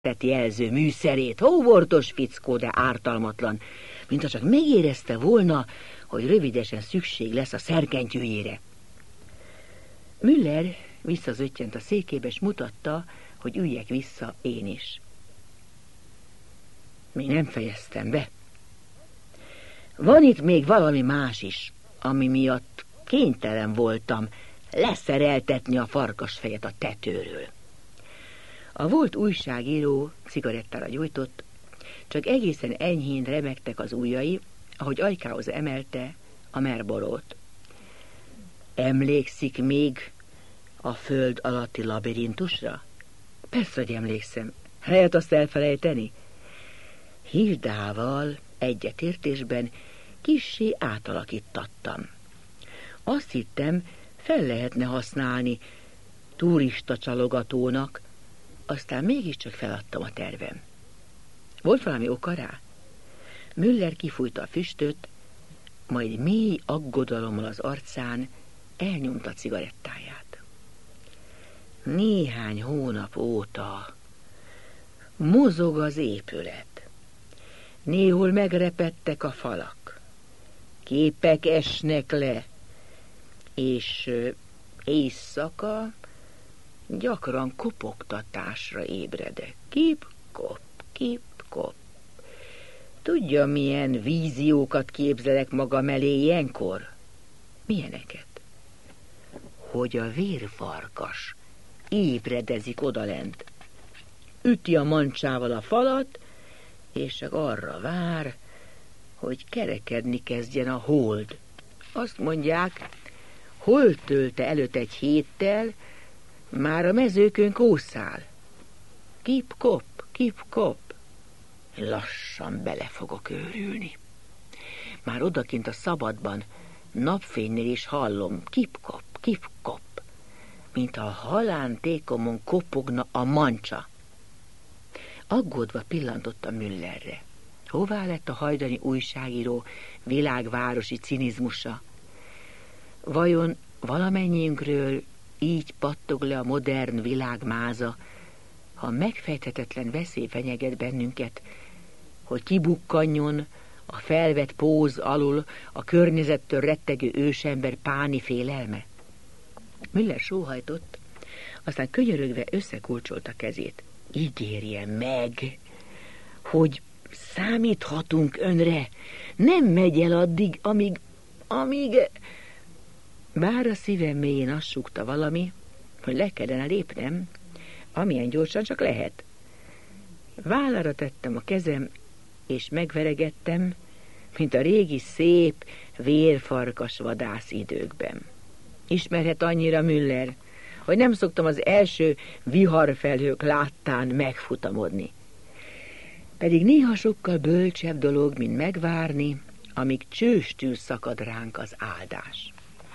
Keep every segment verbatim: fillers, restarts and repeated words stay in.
tett jelző műszerét, hóbortos fickó, de ártalmatlan, mintha csak megérezte volna, hogy rövidesen szükség lesz a szerkentyűjére. Müller visszazöttyent a székébe, s mutatta, hogy üljek vissza én is. Még nem fejeztem be. Van itt még valami más is, ami miatt kénytelen voltam leszereltetni a farkasfejet a tetőről. A volt újságíró cigarettára gyújtott, csak egészen enyhén remegtek az ujjai, ahogy ajkához emelte a Marlboro-t. Emlékszik még a föld alatti labirintusra? Persze, hogy emlékszem. Lehet azt elfelejteni? Hildával egyetértésben kissé átalakítattam. Azt hittem, fel lehetne használni turista csalogatónak, aztán mégiscsak feladtam a tervem. Volt valami oka rá? Müller kifújta a füstöt, majd mély aggodalommal az arcán elnyomta a cigarettáját. Néhány hónap óta mozog az épület. Néhol megrepedtek a falak. Képek esnek le, és éjszaka gyakran kopogtatásra ébredek. Kip-kop, kip-kop. Tudja, milyen víziókat képzelek magam elé ilyenkor? Milyeneket? Hogy a vérfarkas ébredezik odalent. Üti a mancsával a falat, és csak arra vár, hogy kerekedni kezdjen a hold. Azt mondják, hol tölte előtt egy héttel, már a mezőkön kószál. Kip-kop, kip-kop. Lassan bele fogok őrülni. Már odakint a szabadban, napfénynél is hallom, kip-kop, kip-kop, mint a halántékomon kopogna a mancsa. Aggódva pillantottam Müllerre. Hová lett a hajdani újságíró világvárosi cinizmusa? Vajon valamennyiünkről így pattog le a modern világ máza, ha megfejthetetlen veszély fenyeget bennünket, hogy kibukkanjon a felvett póz alul a környezettől rettegő ősember páni félelme? Müller sóhajtott, aztán könyörögve összekulcsolta kezét. Ígérje meg, hogy számíthatunk önre, nem megy el addig, amíg, amíg... Bár a szívem mélyén azt súgta valami, hogy le kellene lépnem, amilyen gyorsan csak lehet. Vállára tettem a kezem, és megveregettem, mint a régi szép, vérfarkas vadász időkben. Ismerhet annyira Müller, hogy nem szoktam az első viharfelhők láttán megfutamodni. Pedig néha sokkal bölcsebb dolog, mint megvárni, amíg csőstül szakad ránk az áldás.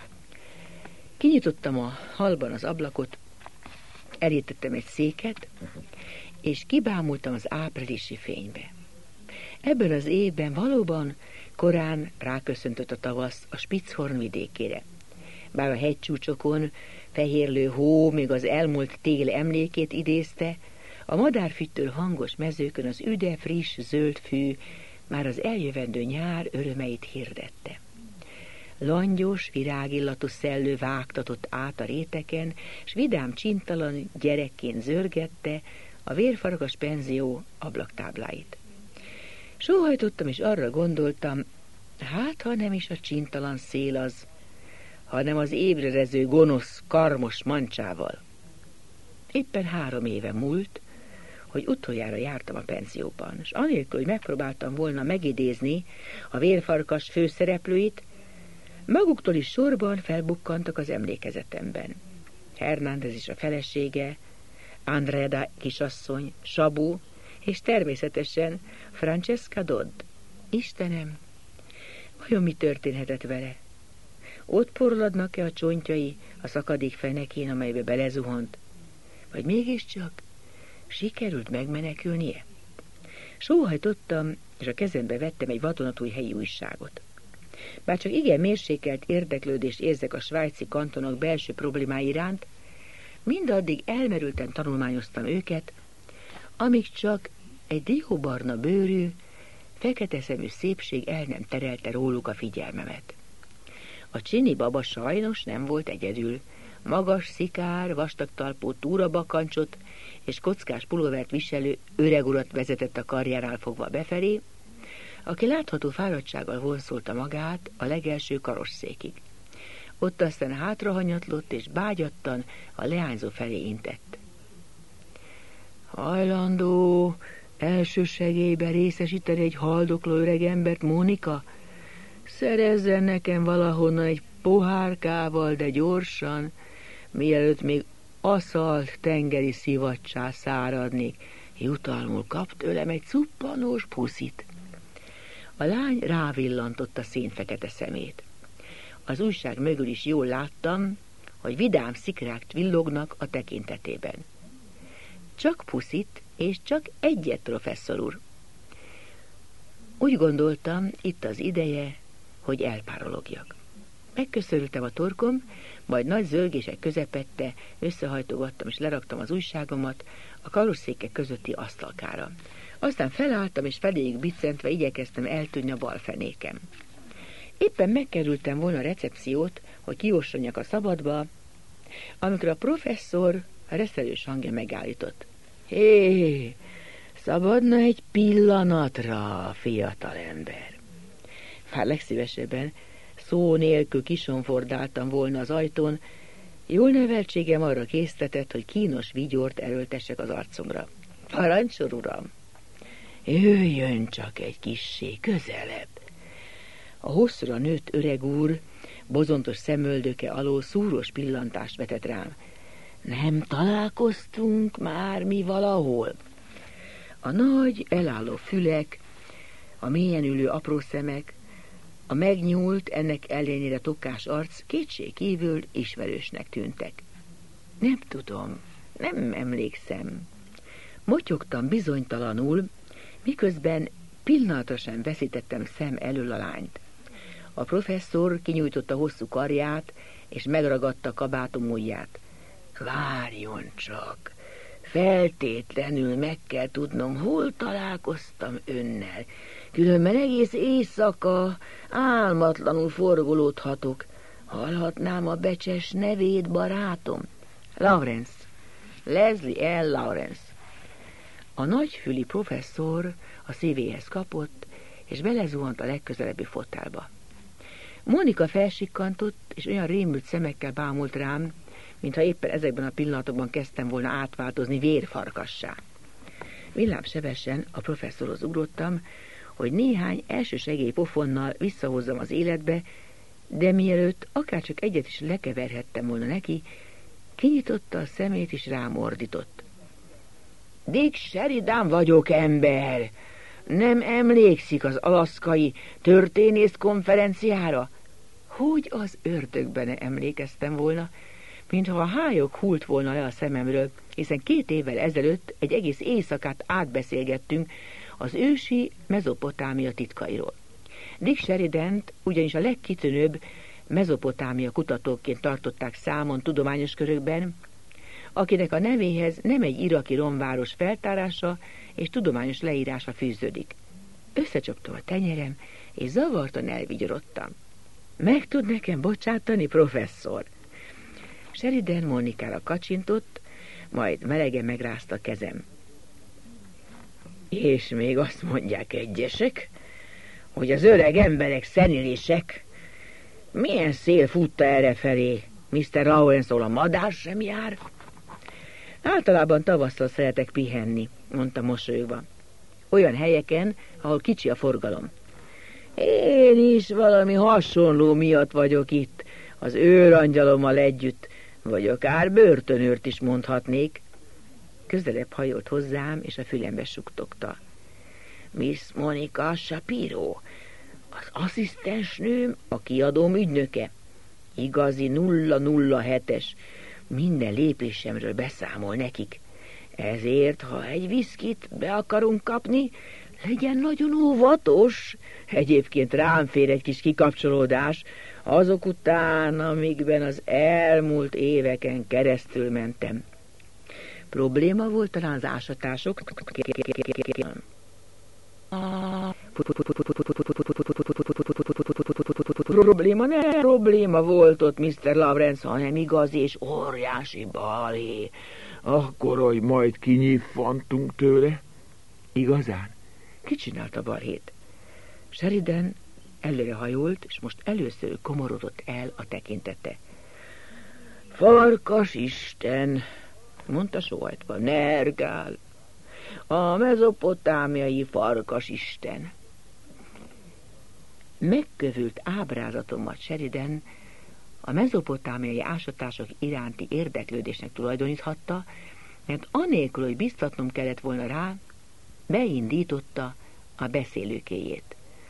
Kinyitottam a hallban az ablakot, elítettem egy széket, és kibámultam az áprilisi fénybe. Ebben az évben valóban korán ráköszöntött a tavasz a Spitzhorn vidékére. Bár a hegycsúcsokon fehérlő hó még az elmúlt tél emlékét idézte, a madárfüttől hangos mezőkön az üde, friss, zöld fű már az eljövendő nyár örömeit hirdette. Langyos, virágillatú szellő vágtatott át a réteken, s vidám csintalan gyerekként zörgette a vérfarkas penzió ablaktábláit. Sóhajtottam, és arra gondoltam, hát ha nem is a csintalan szél az, hanem az ébrerező gonosz, karmos mancsával. Éppen három éve múlt, hogy utoljára jártam a penzióban, és anélkül, hogy megpróbáltam volna megidézni a vérfarkas főszereplőit, maguktól is sorban felbukkantak az emlékezetemben. Hernández is a felesége, Andreda kisasszony, Sabu, és természetesen Francesca Dodd. Istenem, vajon mi történhetett vele? Ott porladnak-e a csontjai a szakadék fenekén, amelybe belezuhant? Vagy mégiscsak sikerült megmenekülnie? Sóhajtottam, és a kezembe vettem egy vadonatúj helyi újságot. Bár csak igen mérsékelt érdeklődést érzek a svájci kantonok belső problémái iránt, mindaddig elmerülten tanulmányoztam őket, amíg csak egy dióbarna bőrű, fekete szemű szépség el nem terelte róluk a figyelmemet. A csini baba sajnos nem volt egyedül. Magas, szikár, vastagtalpú túrabakancsot és kockás pulóvert viselő öreg urat vezetett a karjánál fogva befelé, aki látható fáradtsággal vonszolta magát a legelső karosszékig. Ott aztán hátrahanyatlott és bágyattan a leányzó felé intett. Hajlandó első segélyben részesíteni egy haldokló öreg embert, Mónika? Szerezzen nekem valahonnan egy pohárkával, de gyorsan, mielőtt még aszalt tengeri szivacsá száradnék. Jutalmul kap tőlem egy cuppanós puszit. A lány rávillantott a szénfekete szemét. Az újság mögül is jól láttam, hogy vidám szikrák villognak a tekintetében. Csak puszit, és csak egyet, professzor úr. Úgy gondoltam, itt az ideje, hogy elpárologjak. Megköszörültem a torkom, majd nagy zörgések közepette összehajtogattam és leraktam az újságomat a karosszékek közötti asztalkára. Aztán felálltam és feléjük biccentve igyekeztem eltűnni a bal fenékem. Éppen megkerültem volna a recepciót, hogy kiosonjak a szabadba, amikor a professzor a reszelős hangja megállított. Hé, szabadna egy pillanatra, fiatalember. Már legszívesebben szó nélkül kisonfordáltam volna az ajtón, jól neveltségem arra késztetett, hogy kínos vigyort erőltessek az arcomra. Parancsol, uram! Jöjjön csak egy kissé közelebb. A hosszúra nőtt öreg úr bozontos szemöldöke alól szúros pillantást vetett rám. Nem találkoztunk már mi valahol? A nagy, elálló fülek, a mélyen ülő apró szemek, a megnyúlt, ennek ellenére tokás arc kétségkívül ismerősnek tűntek. Nem tudom, nem emlékszem. Motyogtam bizonytalanul, miközben pillanatra sem veszítettem szem elől a lányt. A professzor kinyújtotta hosszú karját, és megragadta kabátom ujját. Várjon csak, feltétlenül meg kell tudnom, hol találkoztam önnel. Különben egész éjszaka álmatlanul forgolódhatok. Hallhatnám a becses nevét, barátom? Lawrence. Leslie L. Lawrence. A nagyfüli professzor a szívéhez kapott, és belezuhant a legközelebbi fotelba. Mónika felsikkantott, és olyan rémült szemekkel bámult rám, mintha éppen ezekben a pillanatokban kezdtem volna átváltozni vérfarkassá. Villámsebesen a professzorhoz ugrottam, hogy néhány elsősegély pofonnal visszahozzam az életbe, de mielőtt akárcsak egyet is lekeverhettem volna neki, kinyitotta a szemét és rám ordított. Dick Sheridan vagyok, ember! Nem emlékszik az alaszkai történész konferenciára? Hogy az ördögben emlékeztem volna, mintha a hályok hult volna le a szememről, hiszen két évvel ezelőtt egy egész éjszakát átbeszélgettünk az ősi Mezopotámia titkairól. Dick Sheridant ugyanis a legkitűnőbb Mezopotámia kutatóként tartották számon tudományos körökben, akinek a nevéhez nem egy iraki romváros feltárása és tudományos leírása fűződik. Összecsaptam a tenyerem, és zavartan elvigyorodtam. Meg tud nekem bocsátani, professzor? Sheridan Mónikára kacsintott, majd melegen megrázta a kezem. És még azt mondják egyesek, hogy az öreg emberek szenilések. Milyen szél futta errefelé? miszter Lawrence-tól a madár sem jár? Általában tavasszal szeretek pihenni, mondta mosolyogva. Olyan helyeken, ahol kicsi a forgalom. Én is valami hasonló miatt vagyok itt, az őrangyalommal együtt, vagy akár börtönőrt is mondhatnék. Közelebb hajolt hozzám, és a fülembe suttogta. Miss Monica Shapiro, az asszisztensnőm, a kiadóm ügynöke. Igazi nulla nulla hetes, minden lépésemről beszámol nekik. Ezért, ha egy viszkit be akarunk kapni, legyen nagyon óvatos. Egyébként rám fér egy kis kikapcsolódás, azok után, amikben az elmúlt éveken keresztül mentem. Probléma volt talán az ásatások. Probléma, ne probléma volt ott, miszter Lawrence, hanem igazi és óriási balhé. Akkor, hogy majd kinyiffantunk tőle. Igazán? Ki csinálta balhét? Sheridan előrehajolt, és most először komorodott el a tekintete. Farkas Isten, mondta sóhajtva, Nergál, a mezopotámiai farkas Isten. Megkövült ábrázatomat Sheridan a mezopotámiai ásatások iránti érdeklődésnek tulajdoníthatta, mert anélkül, hogy biztatnom kellett volna rá, beindította a beszélőkéjét.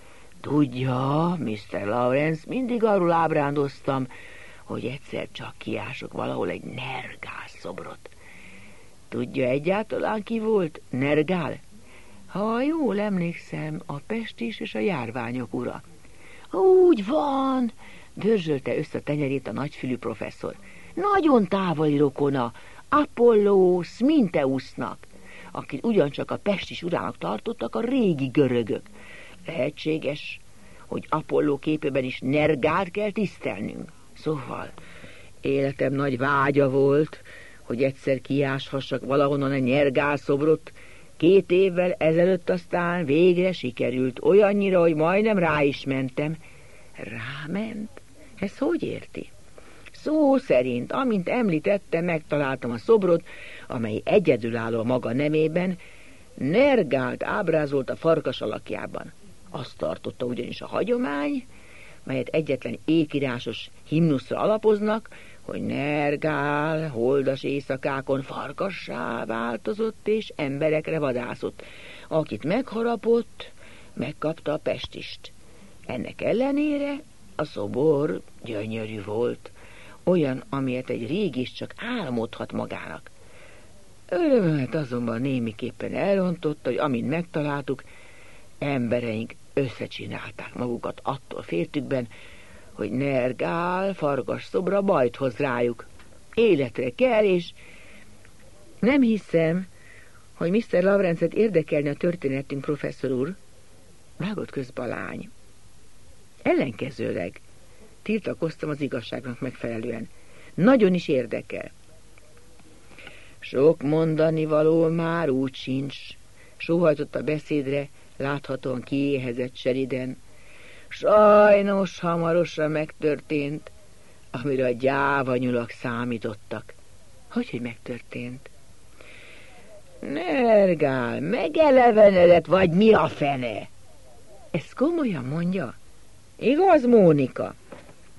Tudja, miszter Lawrence, mindig arról ábrándoztam, hogy egyszer csak kiások valahol egy Nergál szobrot. Tudja egyáltalán ki volt Nergál? Ha jól emlékszem, a pestis és a járványok ura. Úgy van, dörzsölte össze a tenyerét a nagyfülű professzor. Nagyon távoli rokona, Apollo Smintheusnak, akit ugyancsak a pestis urának tartottak a régi görögök. Lehetséges, hogy Apollo képében is Nergált kell tisztelnünk. Szóval életem nagy vágya volt, hogy egyszer kiáshassak valahonnan egy Nergál szobrot. Két évvel ezelőtt aztán végre sikerült, olyannyira, hogy majdnem rá is mentem. Ráment? Ez hogy érti? Szó szerint, amint említettem, megtaláltam a szobrot, amely egyedülálló maga nemében, Nergált ábrázolt a farkas alakjában. Azt tartotta ugyanis a hagyomány, melyet egyetlen ékírásos himnuszra alapoznak, hogy Nergál holdas éjszakákon farkassá változott és emberekre vadászott. Akit megharapott, megkapta a pestist. Ennek ellenére a szobor gyönyörű volt, olyan, amilyet egy régis csak álmodhat magának. Örömömet azonban némiképpen elrontott, hogy amint megtaláltuk, embereink összecsinálták magukat attól féltükben, hogy Nergál farkas szobra bajt hoz rájuk. Életre kell, és nem hiszem, hogy miszter Lawrence-et érdekelne a történetünk, professzor úr. Vágott közbe a lány. Ellenkezőleg tiltakoztam az igazságnak megfelelően. Nagyon is érdekel. Sok mondani való már úgy sincs. Sóhajtott a beszédre, láthatóan kiéhezett Sheridan. Sajnos hamarosan megtörtént, amire a gyávanyulak számítottak. Hogyhogy megtörtént? Nergál, megelevenedett, vagy mi a fene? Ezt komolyan mondja? Igaz, Mónika?